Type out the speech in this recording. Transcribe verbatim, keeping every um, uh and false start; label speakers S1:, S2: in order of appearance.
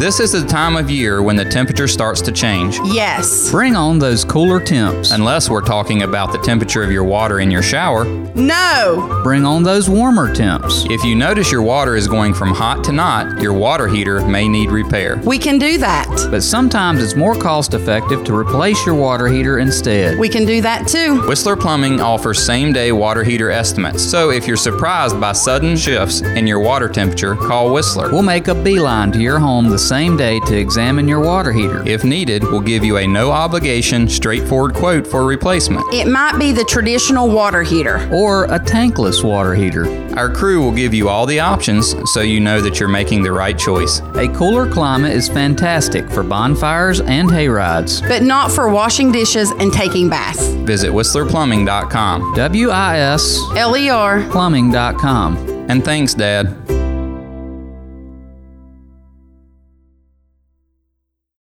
S1: This is the time of year when the temperature starts to change.
S2: Yes.
S3: Bring on those cooler temps.
S1: Unless we're talking about the temperature of your water in your shower.
S2: No.
S3: Bring on those warmer temps.
S1: If you notice your water is going from hot to not, your water heater may need repair.
S2: We can do that.
S3: But sometimes it's more cost effective to replace your water heater instead.
S2: We can do that too.
S1: Whistler Plumbing offers same-day water heater estimates. So if you're surprised by sudden shifts in your water temperature, call Whistler.
S3: We'll make a beeline to your home the same day to examine your water heater.
S1: If needed, we'll give you a no-obligation, straightforward quote for replacement.
S2: It might be the traditional water heater.
S3: Or a tankless water heater.
S1: Our crew will give you all the options so you know that you're making the right choice.
S3: A cooler climate is fantastic for bonfires and hay rides.
S2: But not for washing dishes and taking baths.
S1: Visit whistler plumbing dot com.
S3: W I S
S2: L E R
S3: plumbing dot com.
S1: And thanks, Dad.